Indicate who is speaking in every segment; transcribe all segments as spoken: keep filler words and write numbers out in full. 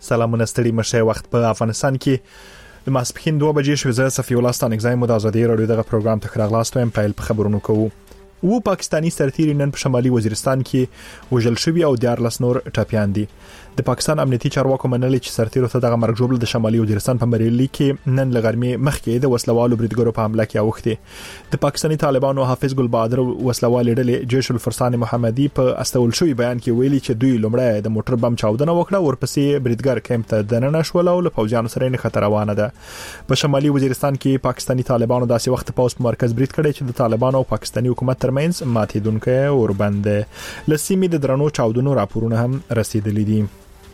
Speaker 1: سلامونه ستړي مشه. وخت په افغانستان کې د ماسپښین دوه بجې شوې. زه صفي الله ستانک زایم د ازادي رادیو دغه پروګرام ته خراغلاست وایم. پیل په خبرونو کوو. و پاکستانی سرتیری نن په شمالي وزیرستان کې وژل شوی او دیارلس نور ټاپیان دي. د پاکستان امنیتي چارواکو منلي چې سرتیرو ته دغه مرګ جوړل د شمالي وزیرستان په بریلي کې نن لغرمې مخکې د وسلوالو بریدګرو په حمله کې اوخته. د پاکستاني طالبانو حافظ ګل بهادر وسلوال ډلې جيش الفرسان محمدي په استول شوی بیان کې ویلي چې دوی لومړی د موټر بم چاودنه وکړه، ورپسې بریدګر کیمپ ته دننه شول او له پوځیانو سره نه خطر روانه ده. په شمالي وزیرستان کې پاکستاني طالبانو داسې وخت پاوس په مرکز برید کړی چې د طالبانو او پاکستاني حکومت ترمنځ ماتېدونکې اوربند لسیمې د درنو چاودنو راپورونه هم رسیدلي دي.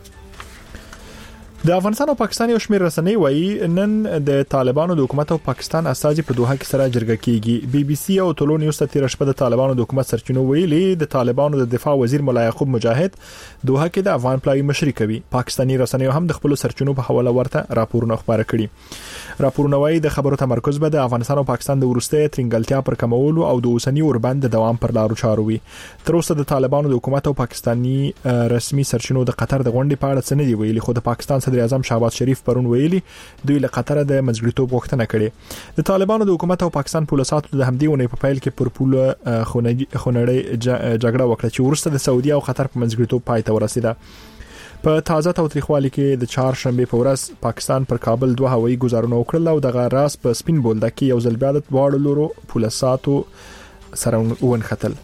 Speaker 1: د افغانستان او پاکستان یو شمېر رسنۍ وایي نن د طالبانو د حکومت او پاکستان استازي په دوحه کې سره جرګه کیږي. بي بي سي او ټولو نیوز ته تیر شپه د طالبانو د حکومت سرچینو ویلي د طالبانو د دفاع وزیر مولا یعقوب مجاهد دوحه کې د افغان پلاوی مشري کوي. پاکستاني رسنۍ هم د خپل سرچینو په حواله ورته راپورونه خبره کړي. راپورونه وایي د خبرو تمرکز به د افغانستان او پاکستان د ورسته ترنګلتیا پر کمولو او د اوسنی اوربند د دوام پر لارو چارو وي. تر اوسه د طالبانو د حکومت او پاکستاني رسمي سرچینو د قطر د غونډې په اړه څه نه دی ویلي، خو د پاکستان صدر اعظم شهباز شریف پرون ویلي دوی له قطر د منځګړیتوب غوښتنه کړې. د طالبانو د حکومت او پاکستان پولیساتو د همدې ونې په پیل کې پر پوله خونړۍ جګړه وکړه چې ورسته د سعودي او قطر په منځګړیتوب پای ته ورسېده. په تازه تاریخوالي کې د چهار شنبه په ورځ پاکستان پر کابل دوه هوایي ګزارونه وکړل او دغه راس په سپین بولدک کې یو ځل بیا د دواړو لورو پولیساتو سره ونښتل.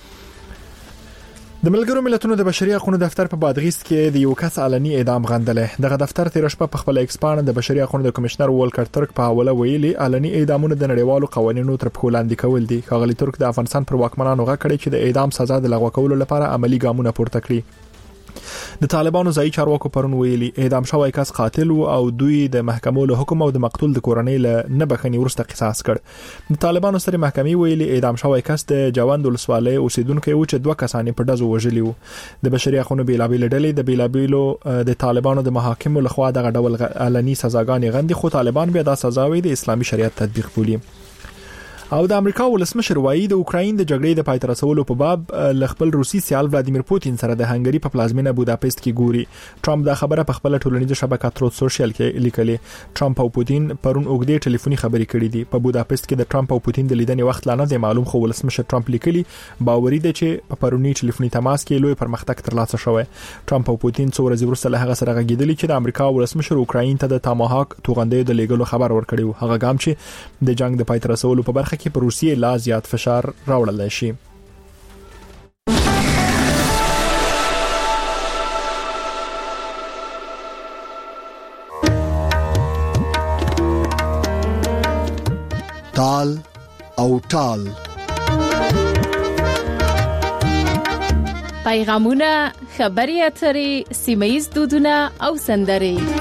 Speaker 1: د ملګرو ملتونو د بشري حقوقو دفتر په بادغیس کې د یو کس علني اعدام غندلې. دغه دفتر تیر شپه په خپل ایکس پاڼه د بشري حقوقو د کمشنر والکر ترک په حواله ویلي علني اعدامونه د نړیوالو قوانینو تر پښو لاندې کول دي. ښاغلي ترک د افغانستان پر واکمنانو غږ کړی چې د اعدام سزا د لغوه کولو لپاره عملی ګامونه پورته کړي. د طالبانو ځای چارواکو پرون ویلي اعدام شوی کس قاتل او دوی د محکمو له حکم او د مقتول د کورنۍ له نه بخښنې ورسته قصاص کړ. د طالبانو سره محکمې ویلي اعدام شوی کس د جوند ولسوالۍ اوسیدونکو و چې دوه کسان په ډزو وژلي وو. د بشري حقوقو بیلابیل ډلې د بیلابیلو د طالبانو د محاکمو لخوا دغه ډول علني سزاګانې غندي، خو طالبان بیا د سزاوي د اسلامي شریعت تطبیق بولي. او د امریکا ولسمشر وایي د اوکراین د جګړې د پای ته رسولو په باب ل خپل روسي سیال ولادیمیر پوتین سره د هنګری په پلازمینه بوداپست کې ګوري. ټرمپ دا خبره په خپل ټولنیزه شبکه تروت سوشل کې لیکلې. ټرمپ او پوتین پرون اوږدې ټلیفوني خبرې کړې دي. په بوداپست کې د ټرمپ او پوتین د لیدنې وخت لا نه دی معلوم، خو ولسمشر ټرمپ لیکلي باوري دی چې په پرونی ټلیفوني تماس کې لوی پرمختګ ترلاسه شوی. ټرمپ او پوتین څو ورځې وروسته له هغه سره غږیدلی چې د امریکا ولسمشر اوکراین ته د تاماهاک توغندې د لیګلو خبر ورکړي. هغه ګام چې د جنگ د پای ته رسولو په برخه کې پر روسیې لا زیات فشار راوړل شي.
Speaker 2: تال او ټال
Speaker 3: پیغامونه، خبري اترې، سیمه‌ییز دودونه او سندرې.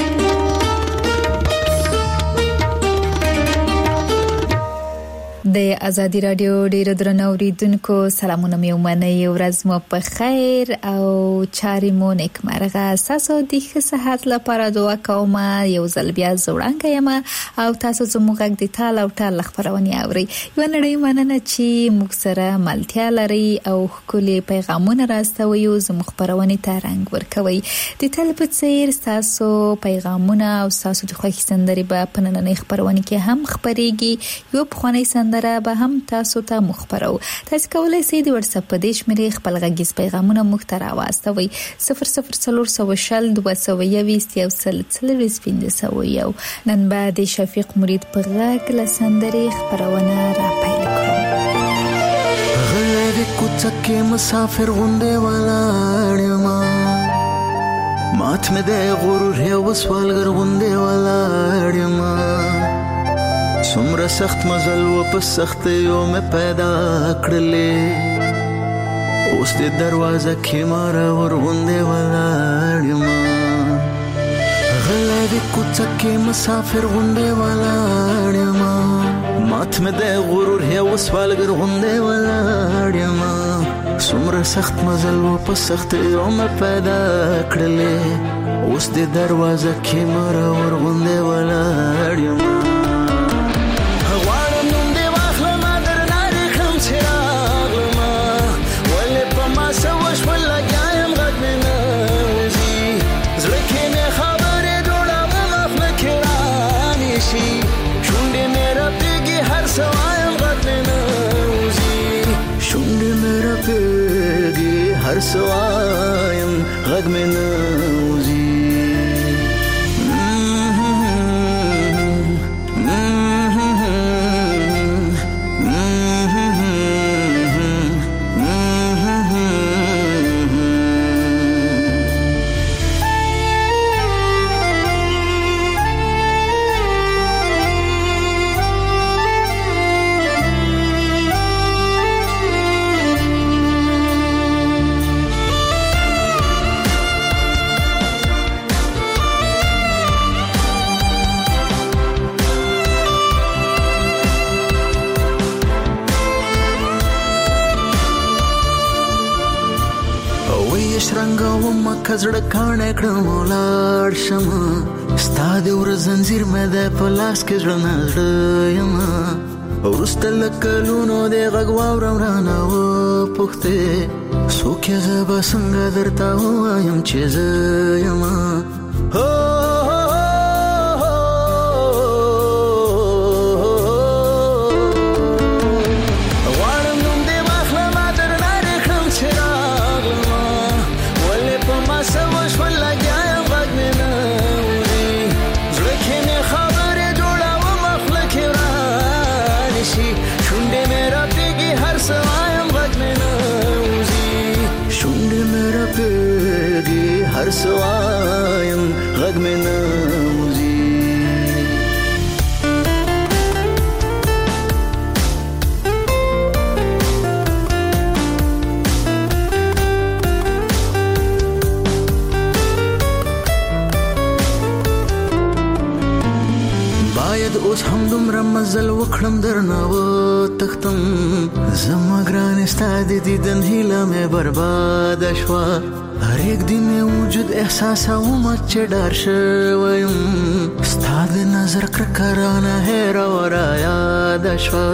Speaker 3: د ازادي رادیو ډیرو درنو اوریدونکو سلامونه مې ومنئ. ورځ مو په خیر او چاري مو نیکمرغه. تاسو د ښه صحت لپاره دعا کوم. یو ځل بیا زوړانګه یم او تاسو زموږ غږ د تال او ټال خبرونه اوري. یو نړۍ مننه چې موږ سره ملتیا لري او خولي پیغامونه راستوي او زموږ خبرونه ته رنگ ورکوي. د تل په څیر تاسو پیغامونه او تاسو د خوښ سندري په پنننې خبرونه کې هم خبريږي. یو بخونی سندره به هم تاسو ته مخبرو. تاسو کولای شئ د واتس اپ په دې شمېره خپل غږیز پیغامونه مخ ته راوستوي. صفر صفر صفر صفر شل دوه سوه یویشت یو سل څلوېښت پنځه سوه یو. نن به د شفیق مرید په غږ له سندرې خبرونه را پیل کړو.
Speaker 4: غلې د کوڅه مسافر غونډه ولاړ ما مات مې د غرور هي وسوالګر غونډه ولاړ ما څومره سخت مزل و په سخت یو مې پیدا کړلې اوس د دروازه کې مار ورغونډه ولاړ ما غلې د کوڅه کې مسافر غونډه ولاړ ما مات مې د غرور هي وسوالګر غونډه ولاړ ما څومره سخت مزل و په سخت یو مې پیدا کړلې اوس د دروازه کې مار ورغونډه ولاړ ما سوش ولا جایم غد من وزي زركي مخاب هر سوایم غږ مې نه وځي کزړه کانه کړم ولاړ شمه ستا د ور زنجیر مې د پلاس کې ژوند یم ورسته لکلونو د غږ واورم رانه و پوښتې څوک یې زه به څنګه درته ووایم چې زه یم هر سوایم غږ مې نه وځي باید اوس هم دومره مزل وکړم درنه وتښتم زما ګرانې ستا د دیدن هیله مې برباده شوه هر یک دی می وجود احساس اومه چې ډار شویم ستا د نظر کرکرانه هیره ورا یاد شوه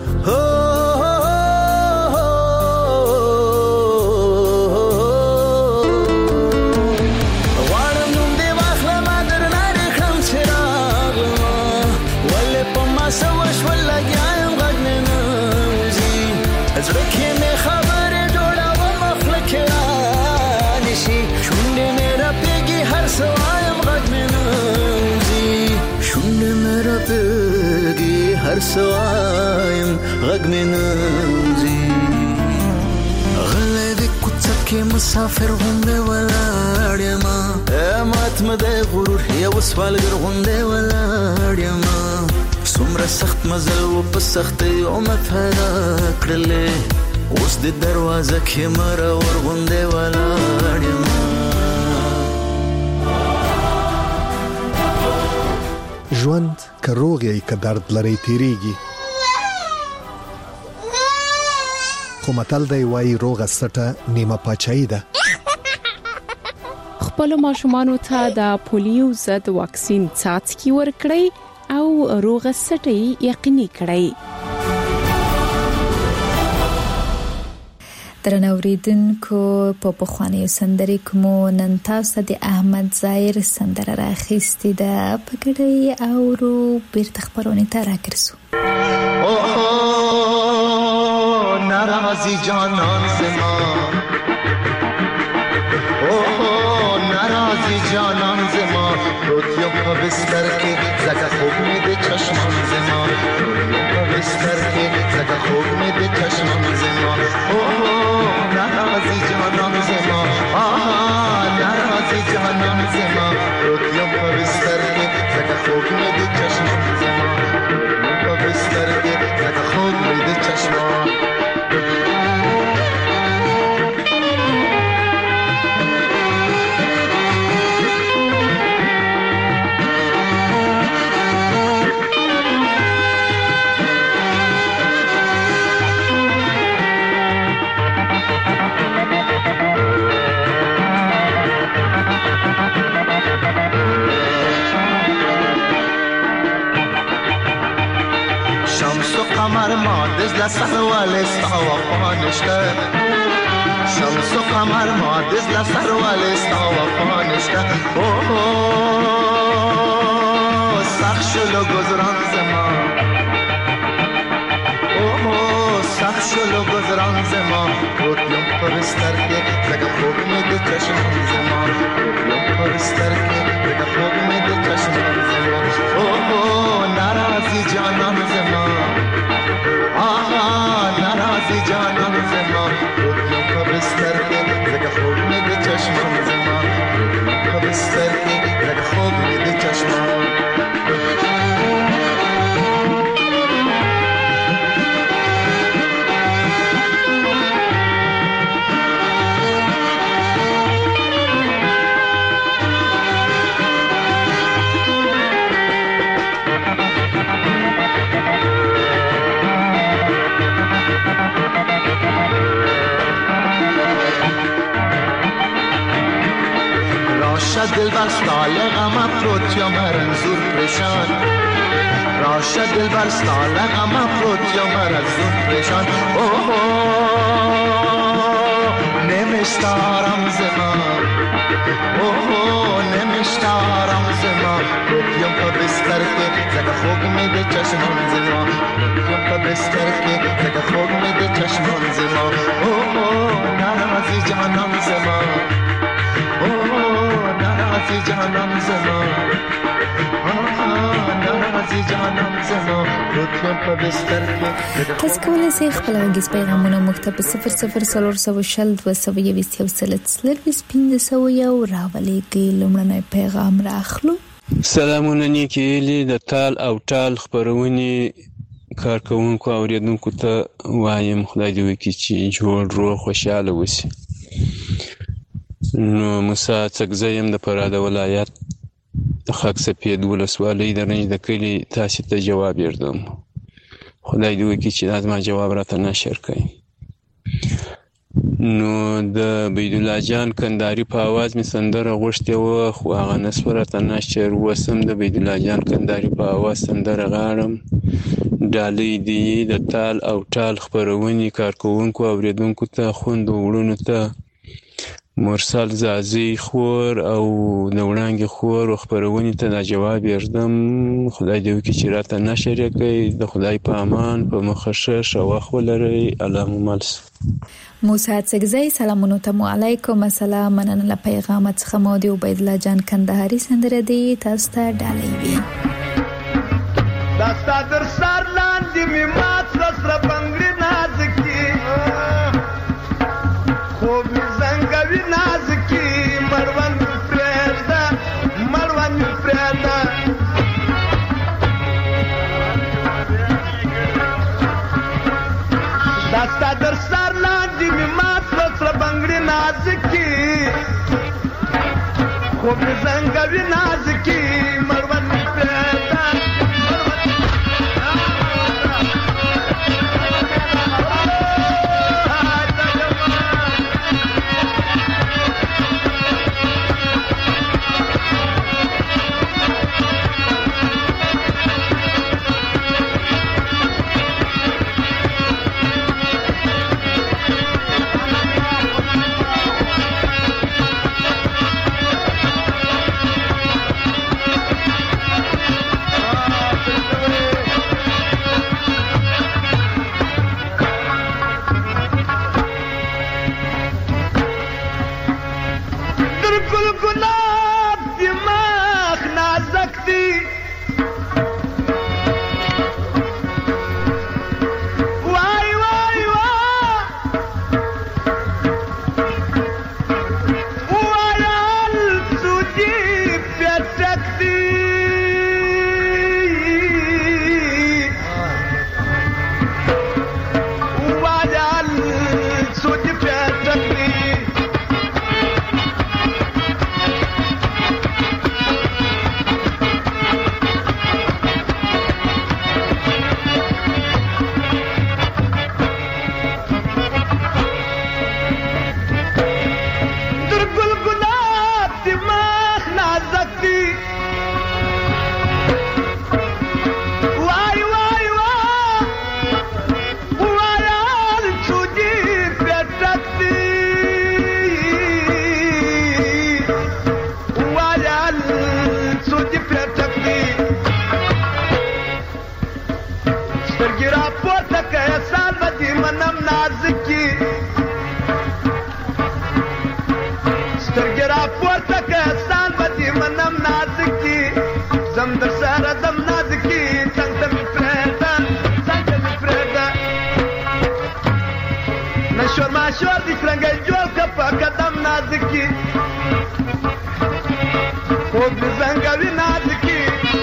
Speaker 4: غواړم نوم دې واخلمه درنه دې کړم چې راغلمه ولې په ما څه وشول لګیا یم غږ مې نه وځي زړه کې مې خبرې جوړومه خوله کې شونډې مې راپېږي هر څه وایم غږ مې نه وځي شونډې مې راپېږي هر څه وایم غږ مې نه وځي غلی د کوڅه کې مسافر غوندې ولاړ یمه مات مې دی غرور یو سوالګر غوندې ولاړ یمه څومره سخت مزل و په سختیو مې پیدا کړلې اوس د دروازه کې مرور غوندې ولاړ یم
Speaker 2: ژوند که روغ یې که درد لري تیریږي خو متل دی وایي روغه سټه نیمه پاچاهي ده
Speaker 5: خپلو ماشومانو ته د پولیو ضد واکسین څاڅکي ورکړئ او روغه سټه یقیني کړئ
Speaker 3: درنوریدونکو په پخوانیو سندرې کومو نن تاسو د احمد ظاهر سندره راخېستې ده په ګډه اورو بیرته خبرونه ته راګرځو
Speaker 4: اوه ناراضي جانان زما اوه ناراضي جانان زما روتیو په بستر کې زکه خوب مې د چشمان زما روتیو په بستر کې زکه خوب مې د چشمان زما اوه ناراضي جانان زما آها ناراضي جانان زما روتیو په بستر کې زکه خوب مې د چشمان زما روتیو په بستر کې زکه خوب مې د چشمان قمر ما دزل سروال ستا وفا نشته شمس و قمر ما دزل سروال ستا وفا نشته اوه سخت شلو گذران زما اوه سخت شلو گذران زما روتیم پرستر که زگه خوب میده چشمان زما روتیم پرستر که زگه خوب میده چشمان زما اوه نرازی جانان زما آها نرازی جانان زما روتیم پرستر که زگه خوب میده چشمان زما روتیم پرستر که زگه خوب میده چشمان دل بر ستال غم افروت یا مرنزور پریشان راشه دل بر ستال غم افروت یا مرنزور پریشان اوه نمیشتارم زمان اوه نمیشتارم زمان روتیم پا بستر که زگه خوب میده چشمان زمان روتیم پا بستر که زگه خوب میده چشمان زمان اوه نرازی جانان زمان نرازی جانان زمان نرازی جانان زمان روتیم پا بستر که
Speaker 3: تاسو کولی سي خپل غږیز پیغامونه مکتب صفر صفر صفر صفر شل دو سوه یویشت یو سل څلرویشت پنځه سوه یو راولېږئ. لومړنی پیغام راخلو.
Speaker 6: سلامونه نیکې هیلې د تال او ټال خپرونې کارکوونکو او اوریدونکو ته وایم خدای دې وکړي چې جوړ روغ خوشحاله اوسي. نو موسی څکزی یم د فراه ولایت د خاک سپید ولسوالۍ د رنج د کلي تاسې ته جواب یردم. خدای دې وکړي چې دا زما جواب راته نشر کړي. نو د بیدالله جان کندهاري په اواز مې سندره غوښتې وه خو هغه نسوه راته نشر. اوس هم د بیدالله جان کندهاري په اواز سندره غاړم. ډالۍ دې د تال او ټال خپرونې کارکوونکو او اوریدونکو ته خویندو وروڼو ته مرسل زازي خور او د وړانګې خور او خپرونې ته دا جواب یردم. خدای دې وکړي چې راته نشر یې کړئ. د خدای په امان په مخه ښه ښه وخت ولرئ. الله مو مل شه.
Speaker 3: موسی څکزی سلامونه ته مو علیکم السلام. مننه له پیغام څخه مو دی عبیدالله جان کندهاري سندره دی تاسو ته ډالۍ وي.
Speaker 7: داستا در سر لاندې می مات سره بنگړي نازکی خوب می زنګوي نازکی مروان پرېدا مروان پرېدا داستا در سر لاندې می مات سره بنگړي نازکی خوب می زنګوي نازکی مروان پرېدا نشور ماشور دي څنګه جوړ ک په قدم نازکی خوب دې زنګوي نازکی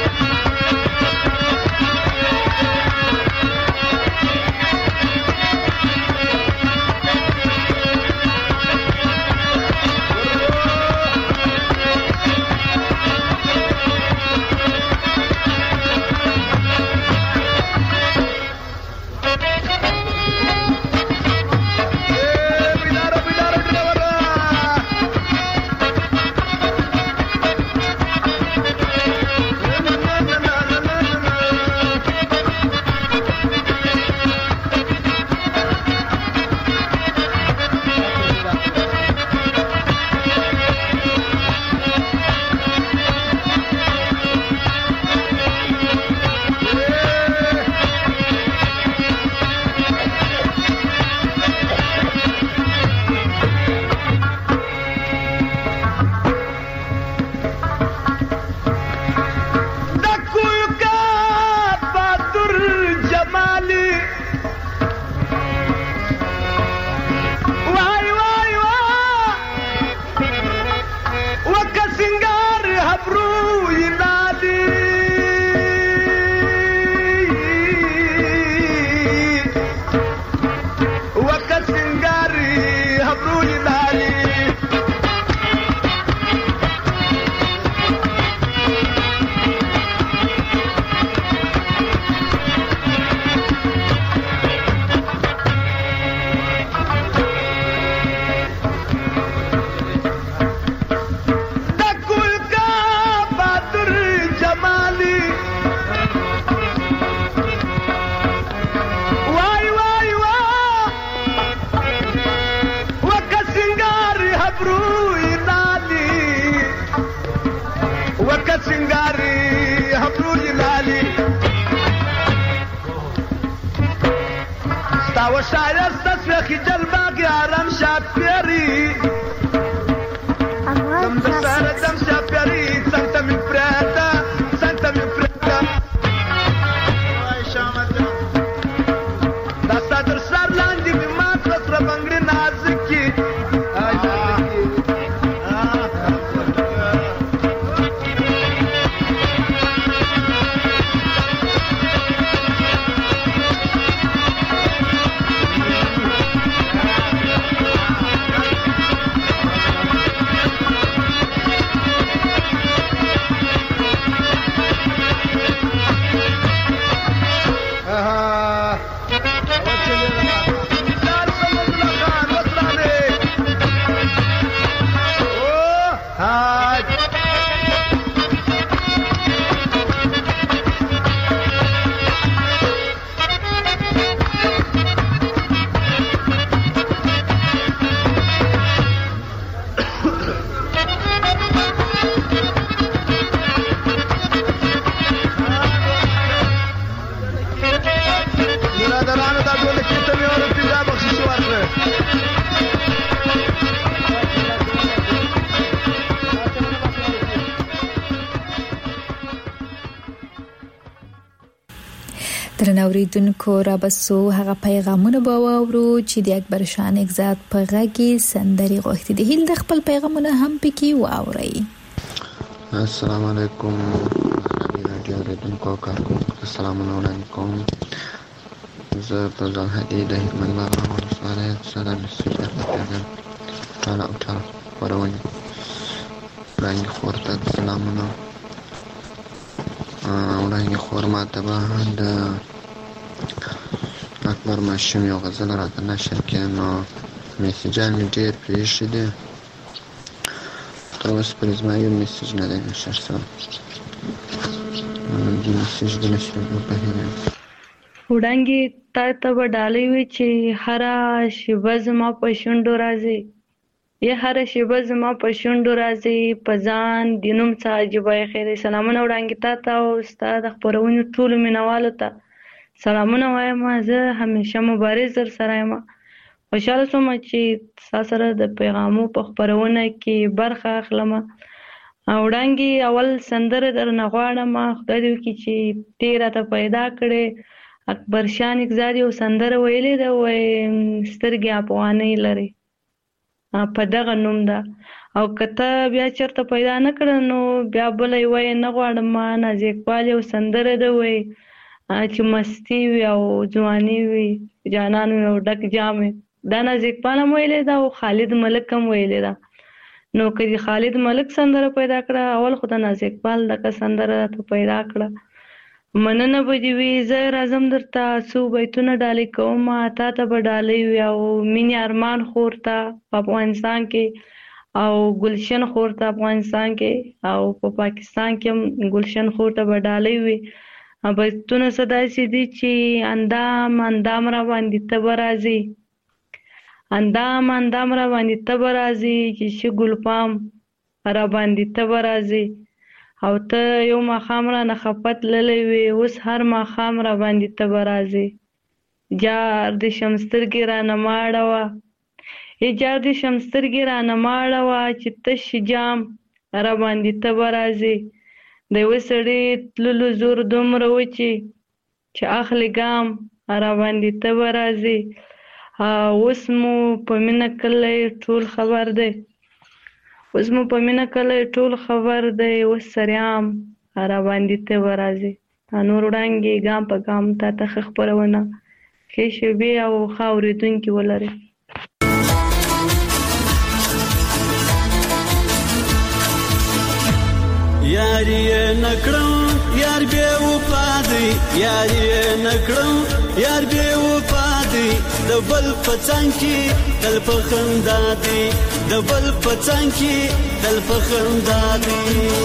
Speaker 3: درنوریدونکو را بسو هغه پیغامونه به واورو چې د اکبر شاه نگزاد په غږی سندري غوښتي دي. هیل د خپل پیغامونه هم پکې واوري.
Speaker 8: السلام علیکم رادیو ریدونکو کارکونکو السلامونه علیکم. زه په ځان هدي د هلمند بابا ولسوالۍ صدر مسجد پیغام تعالی او تعالی ورونی رنګ خورته سلامونه وړاندې خور ماته به د اکبر ماشوم یو غزل راته نشر کړي نو میسیجان مې ډېر پرېښي دي تر اوسه پورې زما یو میسیج نه دی نشر شوی د میسیج د نشرېدو په هیله یم.
Speaker 9: وړاندې تا ته به ډالۍ وي چې هره شېبه زما په شونډو راځي یا هره شېبه زما په شونډو راځي په ځان د نوم څه عجیبه خیر. سلامونه وړاندې تا ته او ستا د خپرونې ټولو مینوالو ته سلامونه وایم. زه همیشه مبارز در سره یم. خوشحاله شوم چې ستا سره د پیغامو په خپرونه کې برخه اخلم. وړاندې اول سندره درنه غواړم. خدای دې وکړي چې ته راته پیدا کړې اکبر شاه نگزار یو سندره ویلې ده، وایي سترګې افغانۍ لري، په دغه نوم ده. او که ته بیا چېرته پیدا نه کړه نو بیا بله یې وایي نه غواړم ما. نازي اقبال یو سندره ده، وایي چې مستی وي او ځواني وي جانان وي او ډک جام وي. دا نازي اقبال هم ویلې ده او خالد ملک هم ویلې ده. نو که د خالد ملک سندره پیدا کړه، اول خو د نازي اقبال دغه سندره ته پیدا کړه. مننه به دې وي، زه راځم درته څو بیتونه ډالۍ کوم، تا ته به ډالۍ وي او مینې ارمان خور ته په افغانستان کې او ګلشن خور ته افغانستان کې او په پا پاکستان کې هم ګلشن خور ته به ډالۍ وي. بیتونه څه داسې دي چې اندام اندام را باندې ته به راځې، اندام اندام را باندې ته به راځې، چې شه ګلپام را باندې ته به راځې. او ته یو ماښام رانه خفه تللی وې، اوس هر ماښام را باندې ته به راځې. جار دې شم سترګې رانه مه اړوه، ای جار دې شم سترګې رانه مه اړوه، چې تش جام را باندې ته به راځې. د یوه سړي تللو زور دومره و چې چې اخلي ګام را باندې ته به راځې. اوس مو په مینه کلی ټول خبر دی، اوس مو په مینه کلی ټول خبر دی، اوس سریام را باندې ته به راځې. نور وړانګې ګام په ګام تا ته ښه خپرونه ښې شیبې او ښه اورېدونکي ولرئ.
Speaker 4: یاری یې نکړم یار بې وفا دی، یاری یې نکړم یار بې وفا دی، د بل په څنګ کې تل په خندا دی، د بل په څنګ کې تل په خندا دی.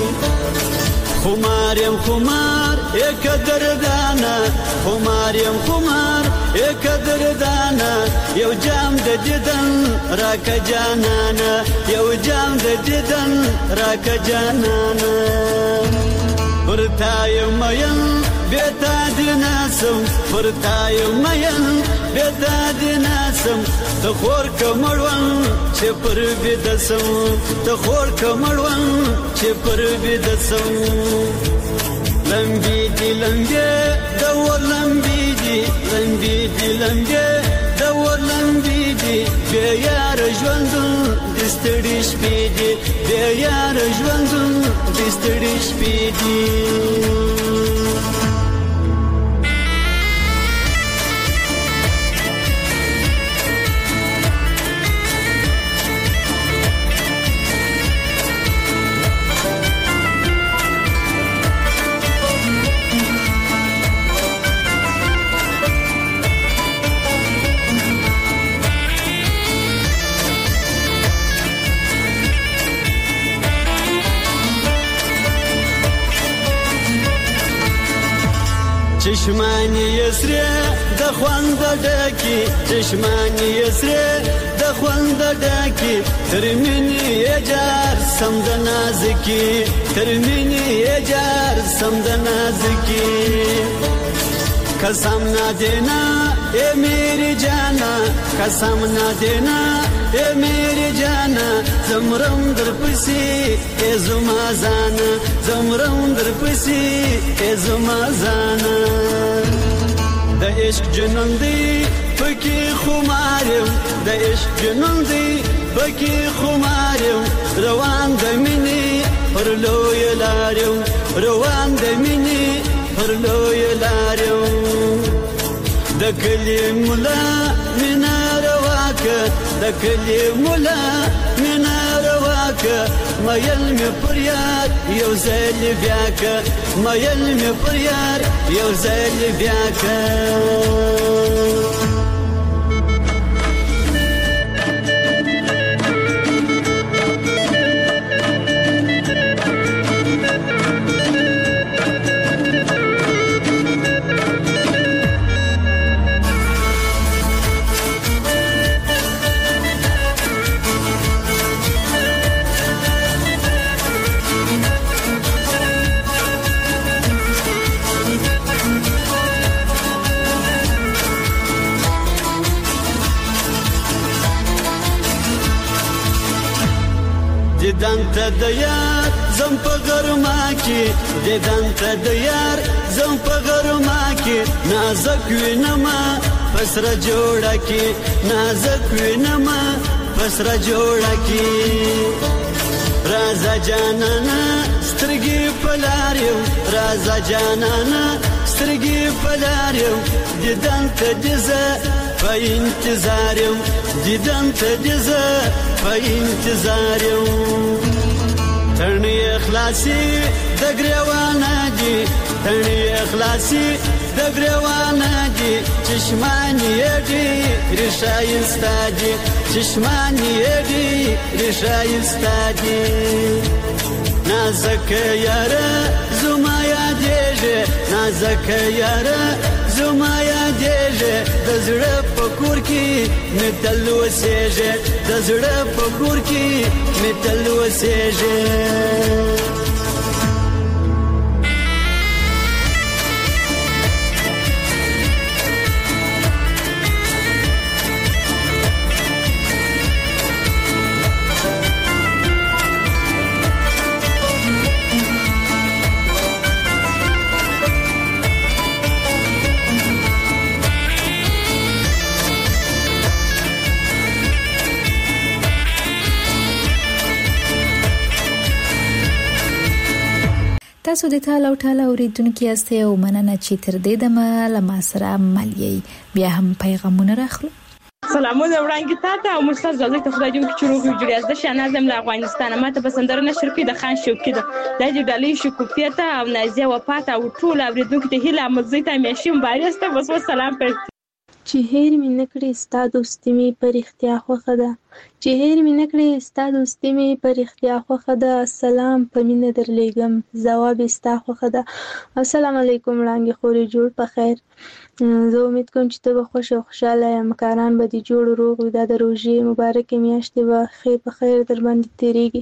Speaker 4: خمار یم خمار ای قدردانه، خمار یم خمار ای قدردانه، یو جام د دیدن راکه جانانه، یو جام د دیدن راکه جانانه. ورتا یم مین بیتا دی ناسم، ورتا یم مین بیتا دی ناسم، ته خور که مړوم چې پر بیده سم، ته خور که مړوم چې پر بیده سم. لمبی دی لمبی دور لمبی دی، لمبی دی لمبی دور لمبی دی، بے یار ژوندون د ستړي شپې دی، بے یار ژوندون د ستړي شپې دی. چشمانی یسری د خوند ډکی، چشمانی یسری د خوند ډکی، تر مینې اجار سم د نازکی، تر مینې اجار سم د نازکی. قسم نہ دینا اے میری جانا، قسم نہ دینا اے میری جانا، زمرم در پسی اے زما زانا، زمرم در پسی اے زما زانا. د عشق جنون دی پکی خمارم، د عشق جنون دی پکی خمارم، روان د مینې پر لوی لارم، روان د مینې پر لوی لارم. د کلی مولا مینا رواکه، د کلی مولا مینا رواکه، مایل می پر یار یو ځل بیا که، مایل می پر یار یو ځل بیا که. دیدن ته د یار زم په غرما کې، دیدن ته د یار
Speaker 10: زم په غرما کې نازک وینما پسره جوړه کې نازک وینما پسره جوړه کې رازا جانانا سترګې پلاریو رازا جانانا سترګې پلاریو دیدن ته دزه په انتظار یو دیدن ته دزه په انتظار یو تڼي اخلاصي د ګریوانه دي تڼي اخلاصي د ګریوانه دي چشمانی دي رشایستا دي چشمانی دي رشایستا دي نازک یاره زما یادېږي نازک یاره زما یادېږي د زړه په کور کې مې تل اوسېږي د زړه په کور کې مې تل اوسېږي
Speaker 3: تاسو د ټاله او ټاله اوریدونکو یاستئ او مننه چې تر دې دمه له ما سره ملي بیا هم پیغامونه راخلو.
Speaker 11: سلامونه وړاندې تاسو او مرسل زازک ته خدای دې چې روغ جوړ از د شنازم له افغانستان ماته پسندره نشر کې د خان شوقي ده د دې ډالۍ شکوفیته او نازیه وفات او ټول اوریدونکو ته هیله مزیته مېشم بارسته بس سلام پر
Speaker 12: چې هیر مې نکړې ستا دوستي مې پر اختیا خوښه ده چې هیر مې نکړې ستا دوستي مې پر اختیا خوښه ده سلام په مینه درلېږم ځواب ستا خوښه ده. السلام علیکم وړانګې خورې جوړ په خیر. زه امید کوم چې ته به خوښ او خوشاله یې مکاران به دې جوړ روغ وي دا د روژې مبارکې میاشتې به ښې په خیر در باندې تېرېږي.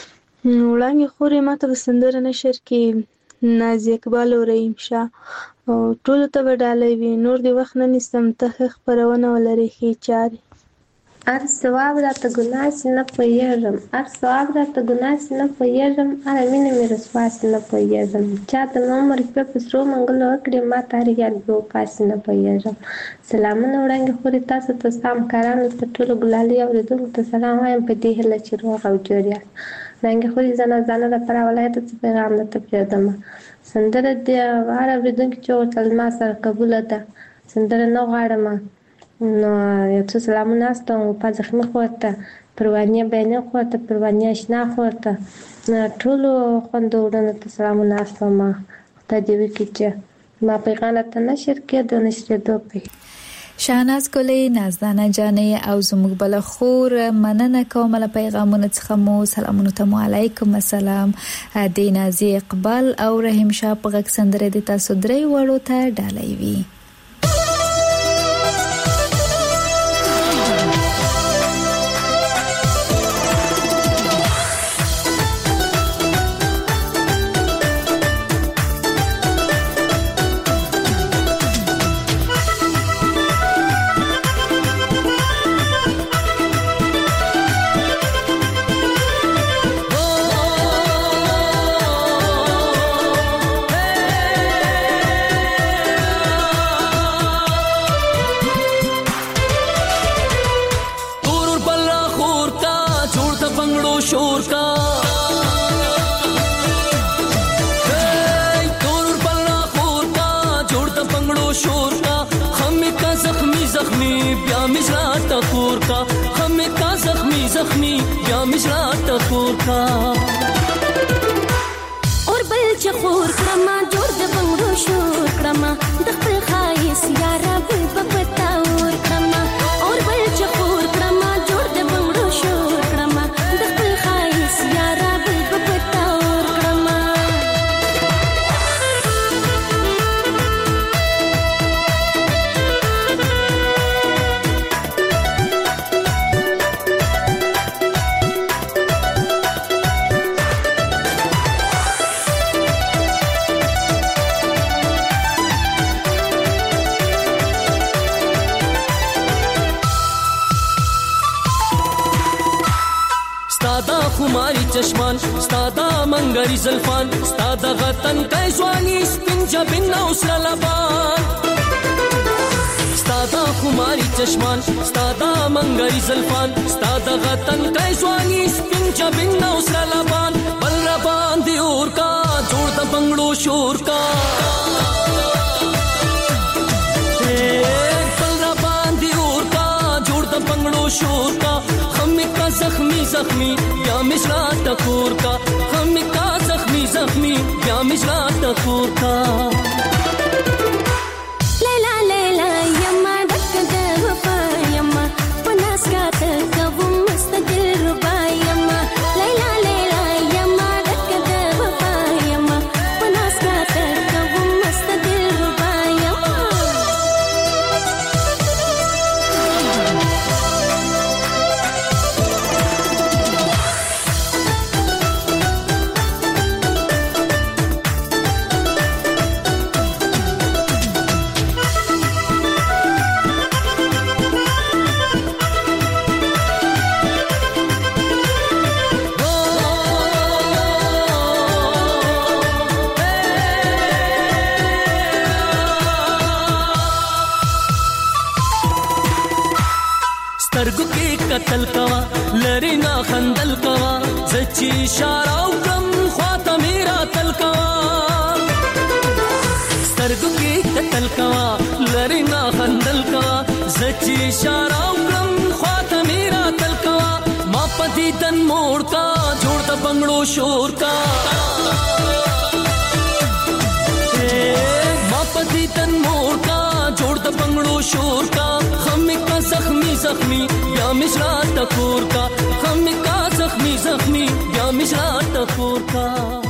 Speaker 12: وړانګې خورې ما ته په سندره نشر کې نازي اقبال او رحیم شاه او ټولو ته به ډالۍ وي نور دې وخت نه نیسم ته ښه خپرونه ولرې ښې چارې.
Speaker 13: هر ثواب راته ګناه سي نه پوهېږم هر ثواب راته ګناه سي نه پوهېږم هره مینه مې رسوا سي نه پوهېږم چا ته مې عمر شپې په سرو منګلو وکړې ما ته هر یاد بې وفا سي نه پوهېږم. سلامونه وړاندې خورې تاسو ته ستا همکارانو ته ټولو ګلالي اورېدونکو ته سلام وایم په دې هیله چې روغ او جوړ یاست. وړاندې خورې زه نازانه لپاره ولایت څه پیغام درته پرېږدم. سندره د هر اورېدونکي چې ورته ما سره قبوله ده سندره نه غواړم نو یو څه سلامونه استم په زخمي خورته پروانیه بیانې خورته پروانیه اشنا خورته ټولو خوندو وړاندې ته سلامونه استم خدای دې وکړي چې ما پیغام ته نشر کې د نشریدو په
Speaker 3: شاهناز ګلې نازدانه جانې او زموږ بل خور مننه کوم له پیغامونو څخه مو سلامونه ته علیکم السلام د نازي اقبال او رحیم شاه په غږ سندره د تاسو درې وړو ته ډالۍ وي.
Speaker 14: اور بل چخور کرما جوړ د بنگړو شور کرما د خپل خایس یارا بل پپتا اور کرما اور بل چخور کرما جوړ د بنگړو شور کرما د خپل خایس یارا بل پپتا اور کرما.
Speaker 15: خماري چشمان ستا دا منګري زلفان ستا د غتن کای ځواني سپین جبین او سره لبان ستا دا خماري چشمان ستا دا منګري زلفان ستا د غتن کای ځواني سپین جبین او سره لبان بل را باندې اور کا جوړ د بنگړو شور کا بل را باندې اور کا جوړ د بنگړو شور کا هم کا زخمی زخمی یا مشرا ټکور کا هم کا زخمی زخمی یا مشرا ټکور کا
Speaker 14: لیلا لیلا یما ډک د وفا یما پناس کا ته کوم مستقل ربا یما لیلا لیلا یما ډک د وفا یما پناس کا ته کوم مستقل ربا یما
Speaker 15: سترګو کې قتل کوا لری نا خندل کوا زچی اشاره وکم خواته میرا تل کوا سترګو کې قتل کوا لری نا خندل کوا زچی اشاره وکم خواته میرا تل کوا ما پدی دن موړ کا جوړ د بنگړو شور کا ما پدی دن موړ کا جوړ د بنگړو شور کا هم کا زخمی زخمی یا مشرا ټکور کا هم کا زخمی زخمی یا مشرا ټکور کا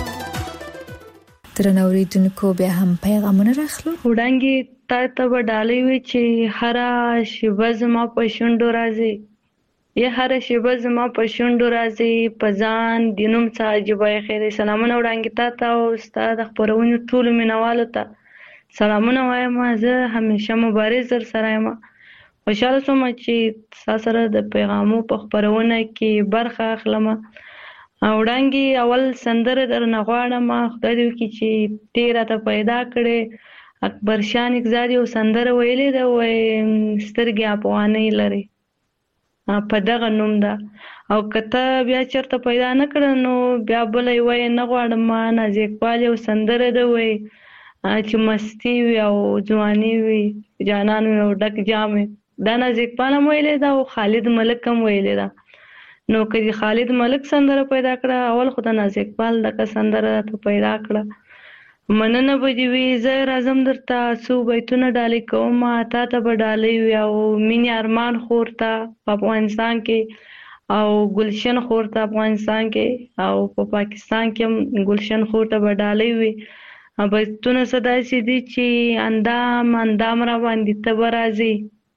Speaker 3: درنوریدونکو بیا هم پیغامونه راخلو.
Speaker 9: وړانګې تا ته به ډالۍ وي چې هره شیبه زما په شونډو راځي یا هره شیبه زما په شونډو راځي په ځان د نوم څه عجیبه خیر. سلامونه وړانګې تا ته او ستا د خپرونې ټولو مینوالو ته سلامونه وایم. زه همیشه مبارز در سره یم. خوشحاله شوم چې ستا سره د پیغامو په خپرونه کې برخه اخلم. وړانګې اول سندره درنه غواړم. خدای دې وکړي چې ته راته پیدا کړې. اکبر شاه نګزار یو سندره ویلې ده وایي سترګې افغانۍ لري په دغه نوم ده او که ته بیا چېرته پیدا نه کړه نو بیا بله یې وایي نه غواړم. ناز اقبال یو سندره ده وایي چې مستی وي او ځواني وي جانان وي او ډک جام وي. دا ناز اقبال هم ویلې ده او خالد ملک هم ویلې ده. نو که د خالد ملک سندره پیدا کړه اول خو د ناز اقبال دغه سندره ته پیدا کړه. مننه به دې وي. زه راځم درته څو بیتونه ډالۍ کوم. تا ته به ډالۍ وي او مینې ارمان خور ته په افغانستان کې او ګلشن خور ته افغانستان کې او په پاکستان کې هم ګلشن خور ته به ډالۍ وي. بیتونه څه داسې دي چې اندام اندام را باندې ته به راځي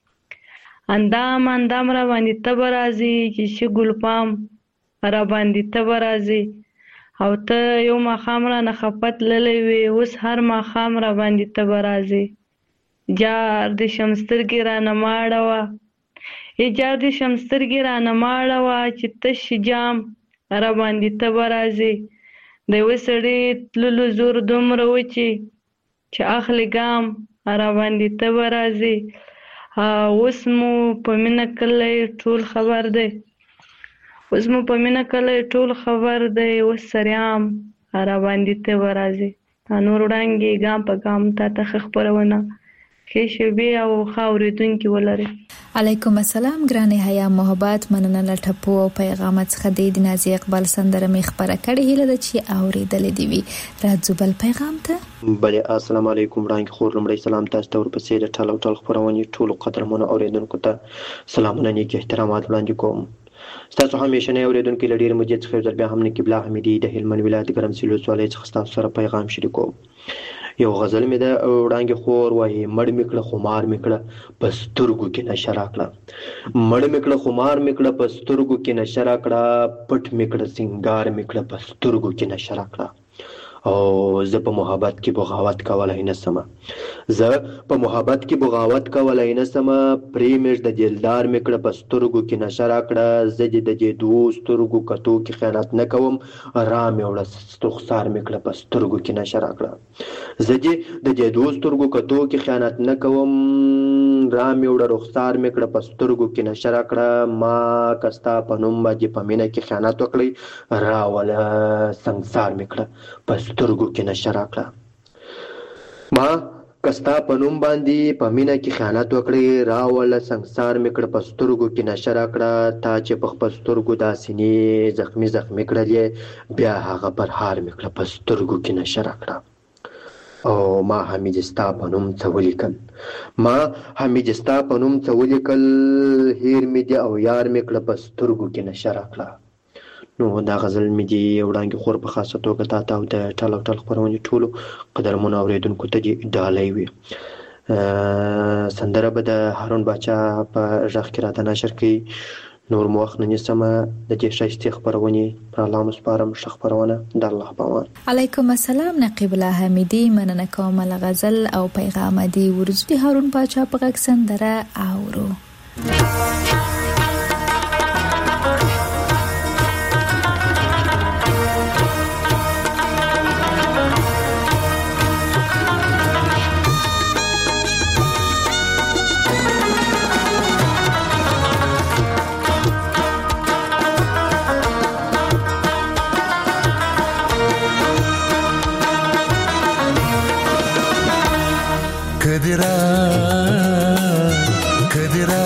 Speaker 9: اندام اندام را باندې ته به راځي چې شه ګلپام را باندې ته به راځي او ته یو ماښام رانه خفه تللی وې اوس هر ماښام را باندې ته به راځي. جار د شمسترګې رانه مه اړوه ای جار د شمسترګې رانه مه اړوه چې تش جام را باندې ته به راځي. د یوه سړي تللو زور دومره و چې چې اخلي ګام را باندې ته به راځي. اوس مو په مینه کلی ټول خبر دی اوس مو په مینه کلی ټول خبر دی اوس سریام را باندې ته به راځي. نور وړانګې ګام په ګام تا ته ښه خپرونه ښې شېبې او ښه اورېدونکي ولري.
Speaker 3: علیکم السلام ګرانې حیا محبت. مننه له ټپو او پیغامات څخه د نازي اقبال سندره مې خبره کړې هیله ده چې اورېدلې دي وي. راځو بل پیغام ته.
Speaker 16: بله السلام علیکم وړانګې خور لمړی سلام تاسو ته ورپسې د ټال او ټال خپرونې ټولو قدرمنو اورېدونکو ته سلامونه نیک احترامات وړاندې کوم. ستاسو همیشنی اورېدونکي له ډېرې مودې څخه یو ځل بیا هم نقیب الله حمیدي د هلمند ولایت ګرمسیر ولسوالۍ څخه ستاسو سره پیغام شریکوم. یو غزل مې ده وړانګې خور وایي مړ مې کړه خمار مې کړه په سترګو کې نشه راکړه مړ مې کړه خمار مې کړه په سترګو کې نشه راکړه پټ مې کړه سینګار مې کړه په سترګو کې نشه راکړه او زه په محبت کې بغاوت کولای نه سم زه په محبت کې بغاوت کولای نه سم پریمش د دلدار میکړه پسترګو کې نشه راکړه زه د دې دوه سترګو کتو کې خیانت نه کوم را مې وړه ستخسار میکړه پسترګو کې نشه راکړه زه د دې دوه سترګو کتو کې خیانت نه کوم را مې وړه رخسار میکړه پسترګو کې نشه راکړه ما کستا په نوم باندې په مینه کې خیانت وکړی را ولا سنگسار میکړه پسترګو کې نشه راکړه ما کستا په نوم باندې په مینه کې خیانت وکړی راوله سنگسار میکړه پسترګو کې نشه راکړه تا چې په خپل سترګو داسې نه زخمی زخمی کړلې بیا هغه پر هار میکړه پسترګو کې نشه راکړه او ما حمید ستا په نوم څه ولیکل ما حمید ستا په نوم څه ولیکل هیر مې دی او یار میکړه پسترګو کې نشه راکړه نو دا غزل مې دی وړاندې خور په خاصه توګه تا ته د ټال او ټال خبرونه ټولو قدرمنو اوریدونکو ته دی ډالۍ وي سندره به د هارون باچا په ژغ کې راته نشر کړي نور مو وخت نه نیسم د دې ښایستې خپرونې پر الله مسپارم ښه خپرونه د الله په امان.
Speaker 3: علیکم السلام نقیب الله حمیدی مننه کوم له غزل او پیغام دی ورزدي هارون باچا په غږ سندره اورو.
Speaker 17: کدرا کدرا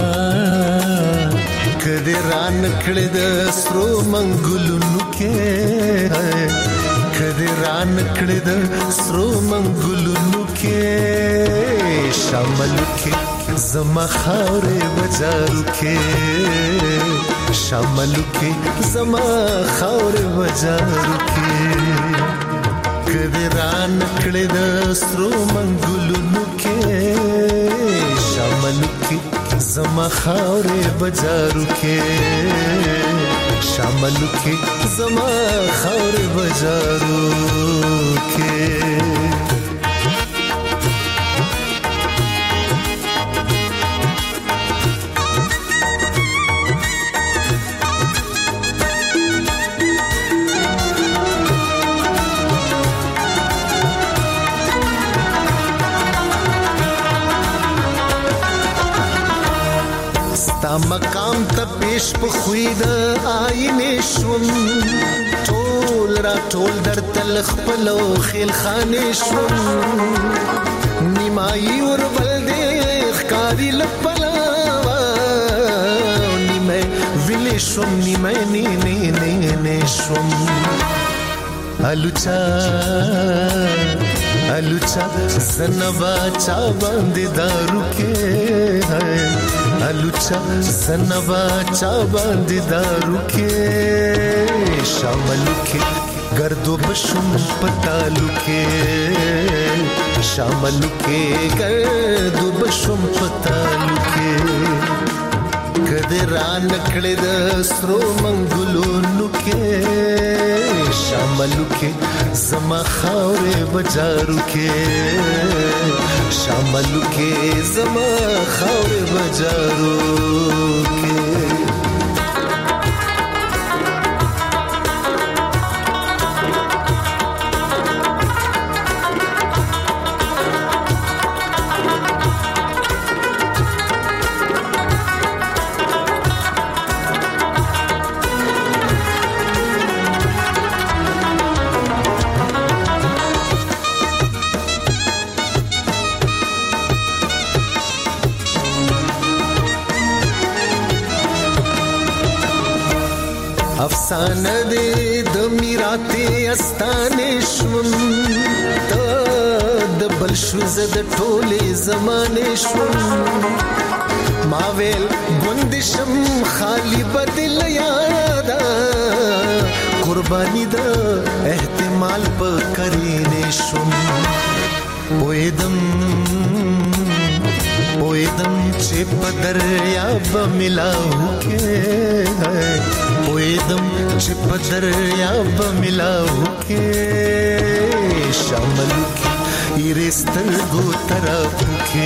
Speaker 17: کدرا نکړه د سرو منګلونو کې کدرا نکړه د سرو منګلونو کې شامل کې زما خاورې بازارو کې شامل کې زما خاورې بازارو کې کدران کړه د سرو منګلونو کې شامل کې زما خاورې بازارو کې شامل کې زما خاورې بازارو کې مقام ته پیش په خوید آینې شوم ټول را ټول در تل خپلو خیل خانې شوم نیمایي ور بل دې ښکاری لپلا نیمه ویلې شوم نیمه نه نه نه نه شوم الوچا الوچا زنبا چا باندې دارو کې الوچا زنبا چا باندې دارو کې شاملو کې گردو بشم پتالو کې شاملو کې گردو بشم پتالو کې کدرا نکړه د سرو منګلونو کې شاملو کې زما خاورې بازارو کې شاملو کې زما خاورې بازارو کې افسانه دې د میراته استانې شوم ته د بل شوز د ټولې زمانه شوم ما ویل ګوند شم خالی بدل یادا قربانی د احتمال په کرینې شوم وېدم وېدم چې په دریا به ملاو کې پویدم چې په دریاب ملاو کې شامل کې ایرستر گو طرف کې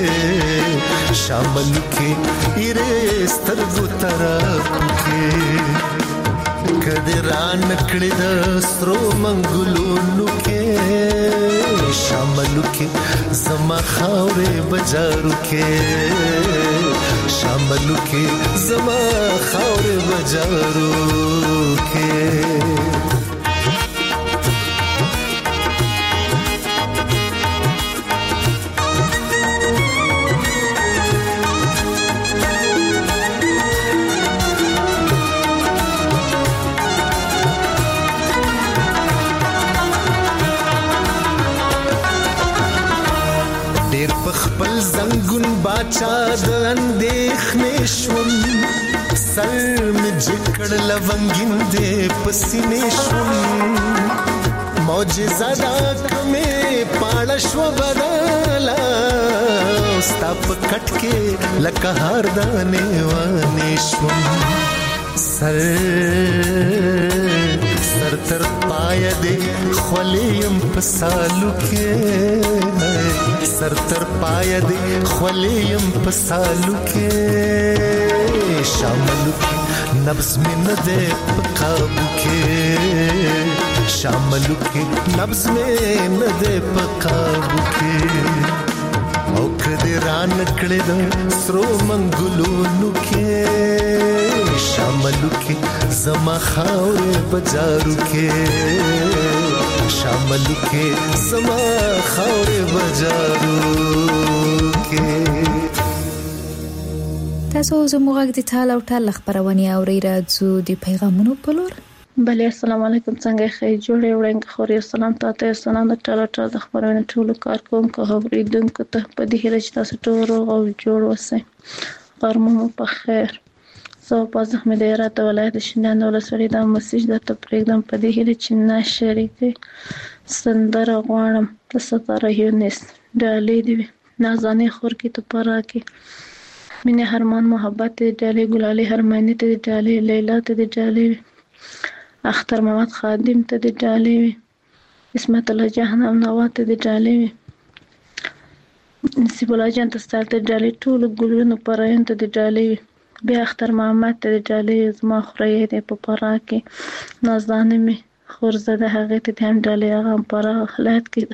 Speaker 17: شامل کې ایرستر گو طرف کې کدی ران کړی د سترو منګلونو کې شامل کې زما خاورې بجارو کې شامل کې زما خاورې بجارو کې خپل زنګون باچا د اندېښنې شوم سر مې جکړ لونګین دې پسینې شوم معجزه دا کمې پاړه شو بدلا ستا په کټ کې لکه هار دانې وانې شوم سر سر تر پای دې خولیم په سالو کې سر تر پای دې خولیم په سالو کې شامل کې نبض مې نه دې په قابو کې شامل کې نبض مې نه دې په قابو کې او کدی ران کړې د سرو منګلونو کې شامل کې زما خاورې بجارو کې شامل کې زما خاورې بجارو کې
Speaker 3: تاسو زموږ د ټال او ټال خبرونه اوري راځو د پیغامونو په لور.
Speaker 12: بله السلام علیکم څنګه ښه جوړې وړاندې خوري سلام تاسو سلام د ټال ټال د خبرونه ټول کار کوم که اوریدونکو ته په دې هیله چې تاسو ټول او جوړ اوسئ غرمه په خیر. زه په زخمه د هرات ولایت شینان ولسوالۍ د مسیج د تپریدم په دې هیله چې ناشری کې سندره غواړم د ستاره یونس ډالې دی نازانه خور کې ته پرا کې مینه هرمان محبت ډالې ګلالي هرمانی ته ډالې لیلا ته ډالې اختر محمد خادم ته ډالې اسمت الله جهنم نوا ته ډالې نصیب الله جان ته ستاره ډالې ټول ګلونو پراین ته ډالې بیا اختر محمد ته ډالې زما خورې ته په پرا کې نازانه می خورزده هغه ته هم ډالې هغه پرا حالت کې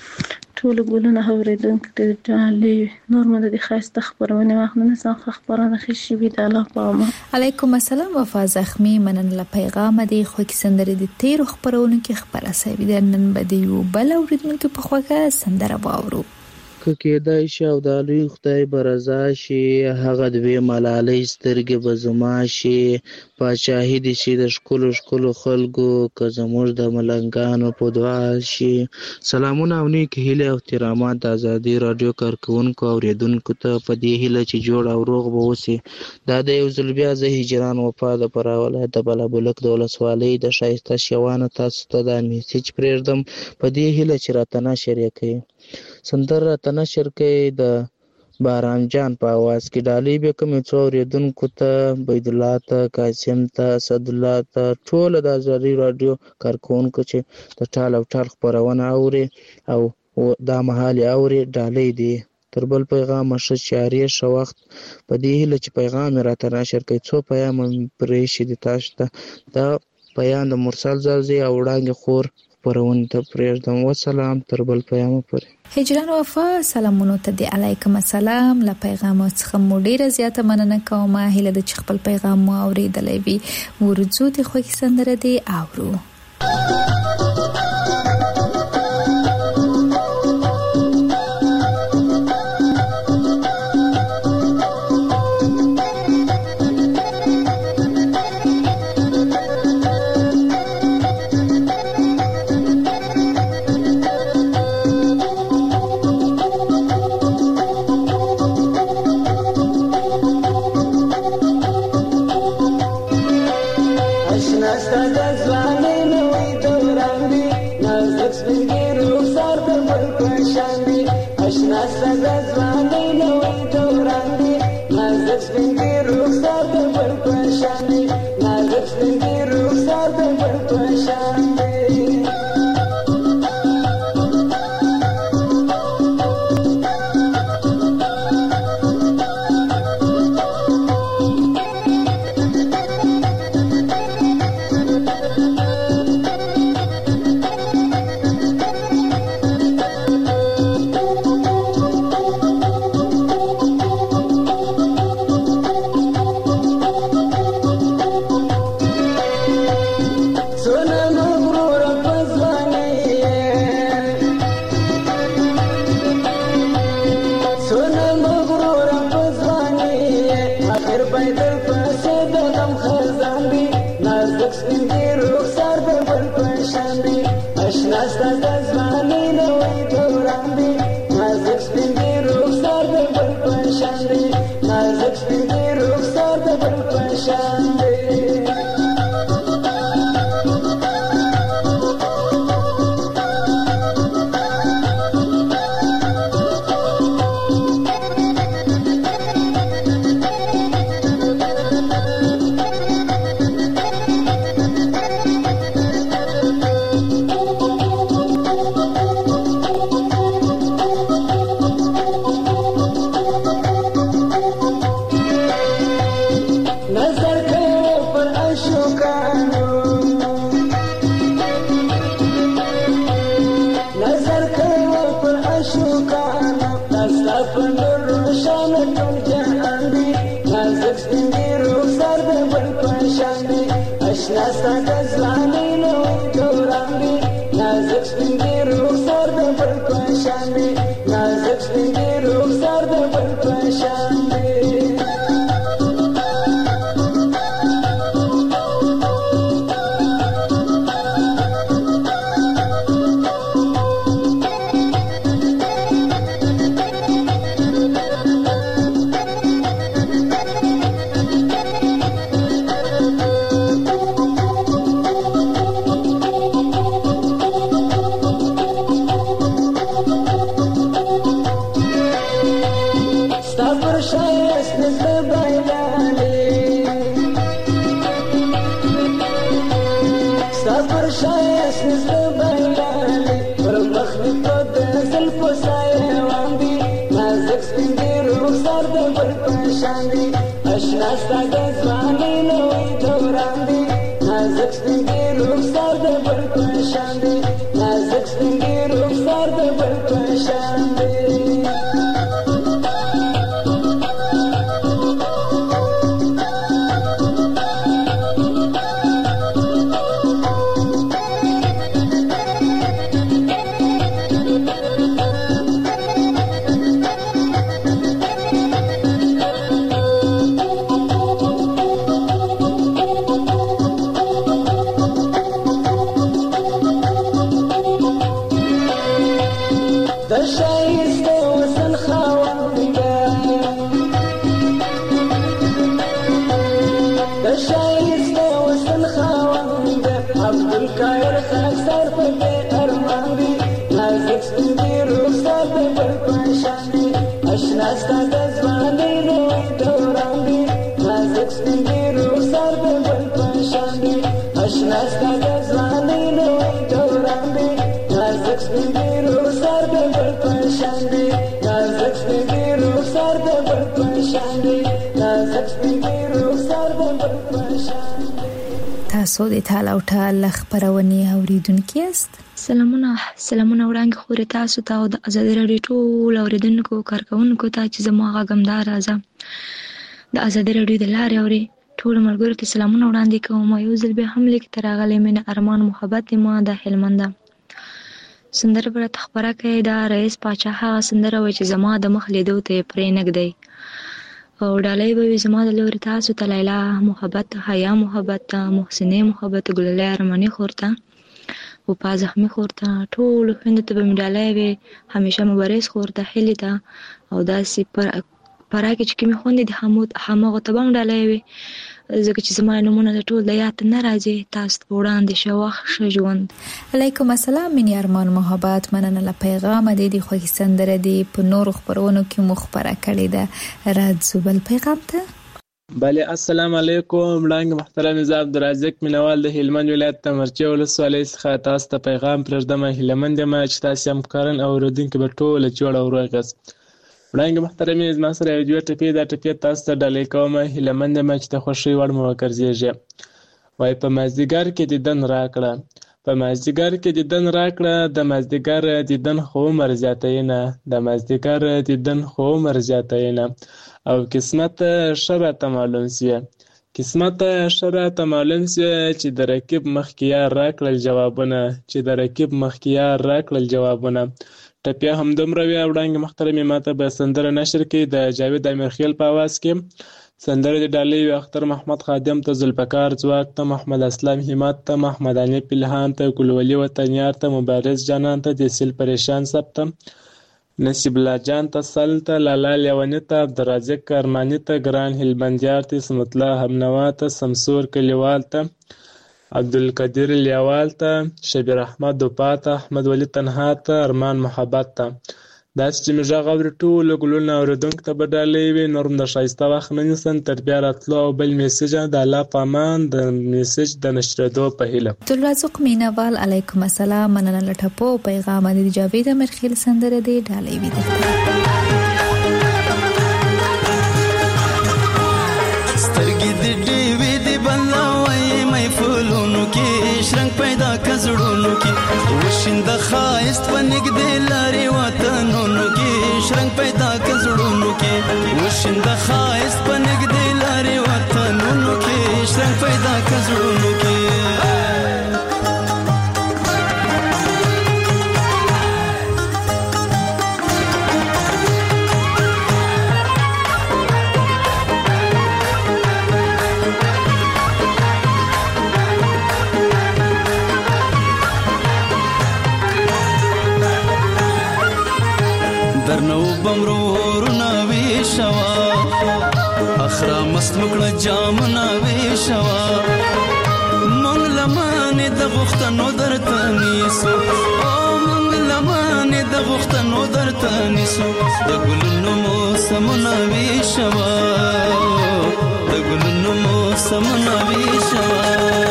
Speaker 12: ټول ګلونه اوریدونکو ته ډالې نور مده د خاصه خبرونه واخلنه څنګه خبرونه خشي وي د الله پامه.
Speaker 3: علیکم السلام وفا زخمی منن له پیغام دی خو کې سندره د تیر خبرونه کې خبره سوي د نن بده یو بل اوریدونکو په خوګه سندره باورو
Speaker 18: که کېدای شي او د لوی خدای برزا شي هغه دوی ملالۍ سترګې به زما شي پاچاهي دي شي د ښکلو ښکلو خلکو که زموږ د ملنګانو په دعا شي. سلامونه او نیک هیلې او احترامات د ازادي راډیو کارکوونکو او اوریدونکو ته په دې هیله چې جوړ او روغ به اوسئ. دا د یو ځل بیا زه هجران وفا د فراه ولایت د بلابلک د ولسوالۍ د ښایسته شیوانو تاسو ته دا میسج پرېږدم په دې هیله چې راته نشر یې کړئ. سندره راته نشر کړئ د باران جان په اواز کې ډالۍ به کوم څو اوریدونکو ته بيد الله ته قاسم ته اسد الله ته ټول د ازادي راډیو کارکونکو چې د ټال او ټال خبرونه اوري او دا مهال اوري ډالۍ دي تر بل پیغام مشه چاري شو وخت په دې هله چې پیغام راته نشر کړئ څو پیغام پرې شي د تاسو ته دا پیغام د مرسل زلزي او وړاندې خور پرون ته پرېږدم. والسلام تر بل پیغام پورې.
Speaker 3: هجران وفا سلامونه ته دی علیکم السلام له پیغام څخه مو ډیره زیاته مننه کوم هله د خپل پیغام مو اوریدلې وي ورځو ته خو سندره دی اورو.
Speaker 10: اشنا ستاد ځواني غم خزان دی نازک سپین دی رخسار د بل په شان دی اشنا ستا د ځوانۍ نوی دوران دی نازک سپین دی رخسار د بل په شان دی نازک سپین دی رخسار د بل په شان دی
Speaker 3: تاسو د تعالی او تعالی خبرونه اوریدونکو یاست.
Speaker 12: سلامونه سلامونه وړاندې خوري تاسو ته او د ازادي راډیو ټول اوریدونکو کارکونکو ته چې زموږ غږمدار راځم د ازادي راډیو د لارې اوري ټول مرګورو ته سلامونه وړاندې کوم. یو ځل به هم لیک ترغلې مینه ارمان محبت ما د هلمند سندره پر خبره کوي دا رئیس پاچا هغه سندره و چې زما د مخ لیدو ته پرې نګدی او ډالۍ به زما د لوري تاسو ته لیلا محبت حیا محبت محسنه محبت ګلله ارمانی خورته او پازخمی خورته ټول خوند ته به مډالۍ وي همیشه مبارز خورته هلیتا او داسې پر پراکه چې کوم خوند دي حمود حماغه ته به مډالۍ وي ځکه چې زما نمونه د ټول د یاد نه راځي تاسو وړاندې شوخ شجوند.
Speaker 3: علیکم السلام من ارمان محبت مننه له پیغام دې دی خو سندره دی په نور خبرونو کې مخبره کړی ده راځو بل پیغام ته.
Speaker 19: بله السلام علیکم وړاندې محترم زاب عبدالرزاق مینوال د هلمند ولایت تمرچه ولسوالۍ څخه تاسو ته پیغام پرېږدم. هلمند ما چې تاسو هم کارن او اوریدونکو به ټول جوړ او روغ وړاندې محترمې زما سره یو دوه ټپې دا ټپې تاسو ته ډالۍ کوم. هلمند ما چې ته خوښي وړ مو وکړځېږي وای په مازدیګر کې دیدن راکړه په مازدیګر کې دیدن راکړه د مازدیګر دیدن خو عمر زیاتینه د مازدیګر دیدن خو عمر زیاتینه او قسمت شبه ته معلوم سی قسمت شبه ته معلوم سی چې د رکیب مخکیار راکړل جوابونه چې د رکیب مخکیار راکړل جوابونه. ټپیا هم دومره وی وړاندې محترمې ماته به سندره نشر کې د جاوید امیرخیل په आवाज کې سندره د ډالۍ وي اختر محمد خادم ته، ذوالفقار ځواک ته، محمد اسلام همت ته، محمد حنیف الهام ته، ګلولي وطنیار ته، مبارز جانان ته، دیسل پریشان سب ته، نصیب الله جان ته، سل ته، لالا لیونی ته، عبدالرازق ارمانی ته، ګران هلمندیار ته، اسمت الله همنوا ته، سمسور کلیوال ته، عبدالقدیر لیوال ته، شبیر احمد دوپا ته، احمد ولی تنها ته، ارمان محبت ته. داسې چې مې غږ اوري ټولو ګلونه اورېدونکو ته به ډالۍ وي. نور هم د ښایسته وخت نه نیسم تر بیا راتلو او بل میسج د الله په امان د میسج د نشرېدو په هیله.
Speaker 3: عبدالرزاق مینوال علیکم السلام. مننه له ټپو پیغام د جاوید امرخیل سندره دی ډالۍ وي درته.
Speaker 10: سترګې د ډېوې د بلاوۍ مې فولونو کې شرنګ پیدا کزړونو کې وشیند خایست په نږدې لارې وطنونو کې شرنګ پیدا کزړونو کې وشیند خایست په نږدې لارې وطنونو کې شرنګ پیدا کزړونو کې درنو بمرورنا ویشوا اخرا مسلوکړه جامنا ویشوا مونږ لمانه د غختنو درته نیسو او مونږ لمانه د غختنو درته نیسو د ګلونو موسمنا ویشوا د ګلونو موسمنا ویشوا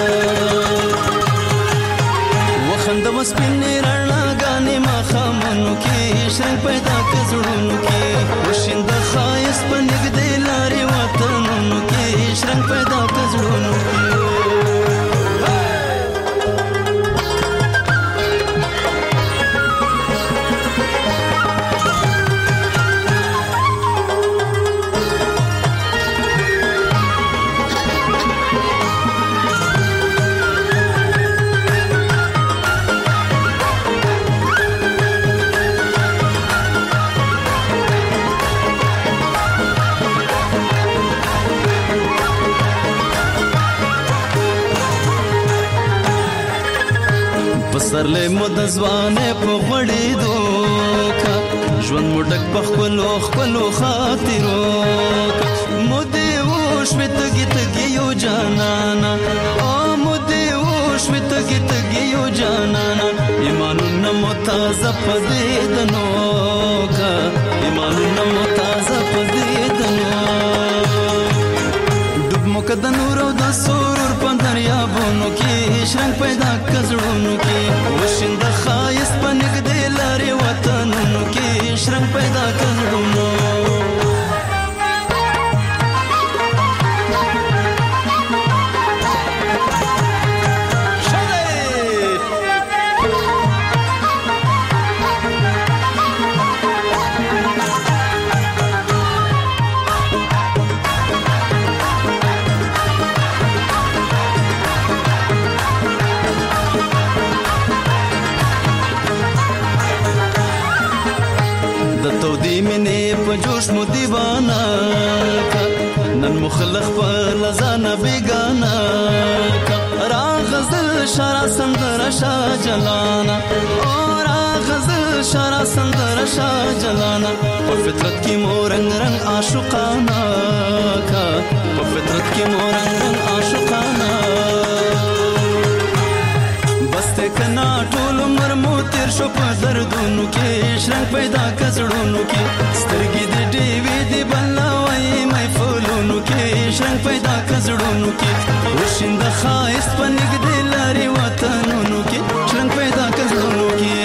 Speaker 10: وخند وسپینې رڼا غانې ما خامنو کې شرنګ پیدا کزړونو کې وشیند خایست په نږدې لارې وطنونو کې شرنګ پیدا کزړونو کې پسرلې مو د ځوانې په غوړې دوکا ژوند مو ډک په خپلو خپلو خاطرو مو دې وشوې تږي تږي یو جانانا او مو دې وشوې تږي تږي یو جانانا ایمانونه مو تازه په دې دنو کا ایمانونه مو تازه په دې دنو ډوب مو کده نور او د سرور په دریابونو کې شرنګ پیدا کزړونو کې وشیند خایست په نږدې لارې وطنونو کې شرنګ پیدا کزړونو تودی منې په جوش مو دیوانه نن مخلخ په لزانه بیگانه را غزل شارا سندر شا جلانا او را غزل شارا سندر شا جلانا په فطرت کې مو رنگ رنگ عاشقانه کا په فطرت کې مو رنگ رنگ عاشقانه بسته کنا ټول عمر مو تیر شو په دردونو کې شرنګ پیدا کزړونو کې سترګې د ډېوې د بلاوۍ مې فولونو کې شرنګ پیدا کزړونو کې وشیند خایست په نږدې لارې وطنونو کې شرنګ پیدا کزړونو کې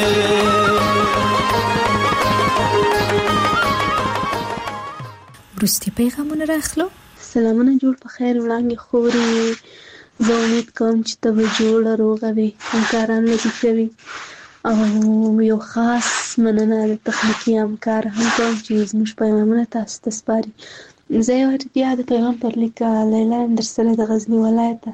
Speaker 3: وروستي پیغامونه راخلو.
Speaker 12: سلامونه جوړ په خیر وړاندې خوري. زه امید کوم چې ته به جوړه روغه وې، همکاران لږ کوي او یو خاص مننه د تخنیکي همکار هم کوم چې زموږ پیغامونه تاسو ته سپاري. زه یو بیا د پیغام پر لیک لیلا یم در سره د غزني ولایته.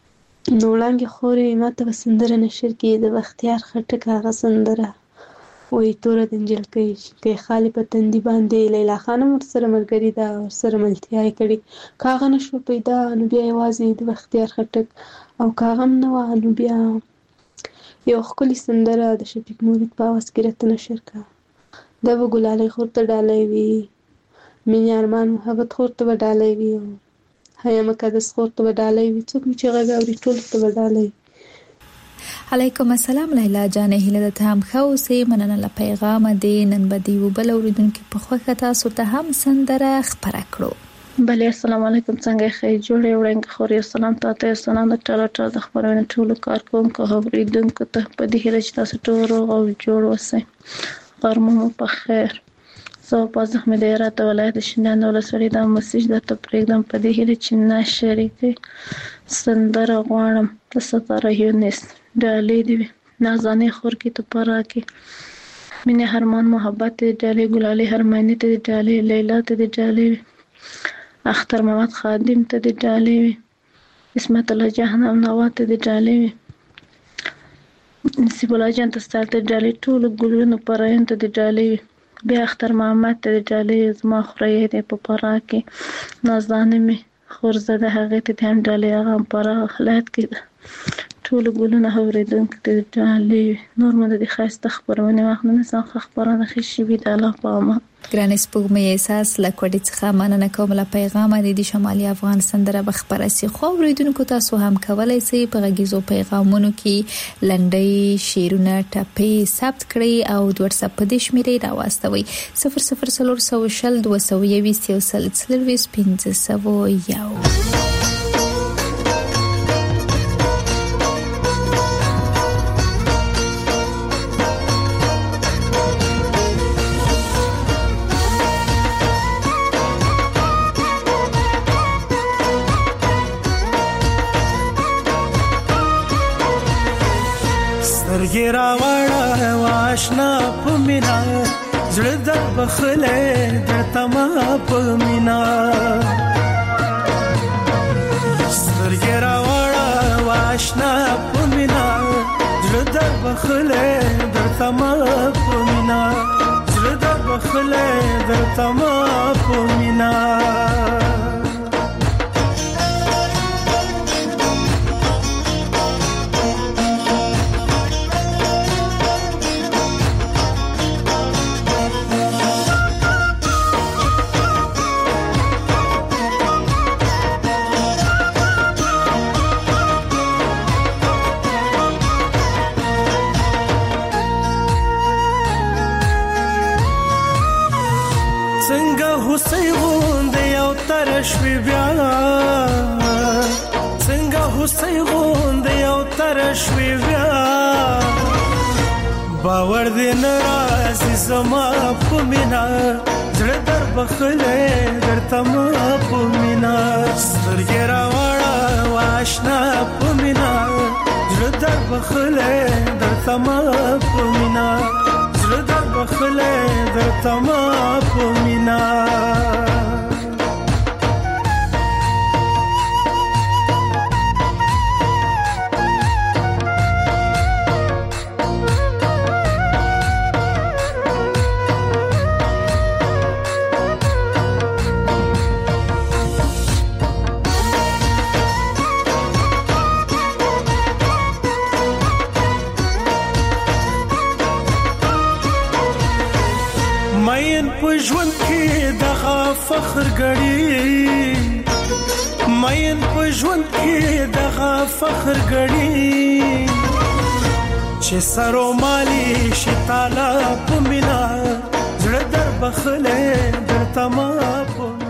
Speaker 12: نو وړاندې خورې ما ته به سندره نشر کړي د بختیار خټک هغه سندره وایي توره د نجلکۍ که یې خالي په تندي باندې لیلا خان هم ورسره ملګري ده ورسره ملتیا یې کړې که هغه نه شوه پیدا نو بیا یوازې د بختیار خټک او که هغه هم نه وه نو بیا یو ښکلې سندره د شفیق مرید په اواز کې راته نشر کړه دا به ګلالۍ خور ته ډالۍ وي مینې ارمان محبت خور ته به ډالۍ وي او حیا مقدس خور ته به ډالۍ وي څوک مې چې غږ اوري ټولو ته به ډالۍ وي.
Speaker 3: علیکم السلام لیلا جانې هیله ده ته هم ښه اوسې مننه له پیغامه دې نن به د یو بل اورېدونکي په خوښه تاسو ته هم سندره خپره کړو.
Speaker 20: بله السلام علیکم څنګه ښه جوړې وړنګ خوري سلام تاسو ته سلام د ټولو ټول د خبرونو ټولو کارکونکو اورېدونکو ته په دې هیله چې تاسو ټول روغ او جوړ اوسئ غرمه مو په خیر. زه باز احمد هرات ولایت شینان ولسوالۍ د مسیج د تپریږدم په دې هیله چې نشری کې سندره غواړم د ستاره یونس ډالۍ دی نازانې خور کې ته پرا کې مینه هرمان محبت ډالۍ ګلالي هرمانی ته ډالۍ لیلا ته ډالۍ اختر محمد خادم ته ډالۍ اسمت الله جهنم نوا ته ډالۍ نصیب الله جان ته ستاسو ډالۍ ټول ګلونو پراین ته ډالۍ بیا اختر محمد ته ډالۍ زما خوري دې په پرا کې نازانه می خورزده هغه ته هم ډالۍ هغه پرا حالت کې ټول ګلونه اورېدونکو ته ډالۍ نور مده د خاصه خبرونه واخلم څنګه خبرونه خشي بي د الله په امان
Speaker 3: ګران سپوږمۍ احساس لکوډي څخه مننه کوم له پیغام د شمالي افغان سندره بخبره سي خو اوریدونکو تاسو هم کولای شئ په غږیزو پیغامونو کې لنډي شیرونه ټپې ثبت کړئ او د واتس اپ په دې شمیرې راوستوي صفر صفر صفر صفر شل دوه سوه یویشت یو سل څلوېښت پنځه سوه یو.
Speaker 10: ګیرا وړه واشنا پمینا زړه د بخله د تما پمینا سر ګیرا وړه واشنا پمینا زړه د بخله د تما پمینا زړه د بخله د تما پمینا شوی بیا څنګه هوسۍ غوندې یو تر شوی بیا باور دې ناراضي زما په مینا زړه در بخلې درته ما په مینا سترګې راوړه واشنا په مینا زړه در بخلې درته ما په مینا زړه در بخلې درته ما په مینا ژوند کې دغه فخر غړي مې په ژوند کې دغه فخر غړي چې سرو مالي شتاله په مینا زړه در بخله در تما په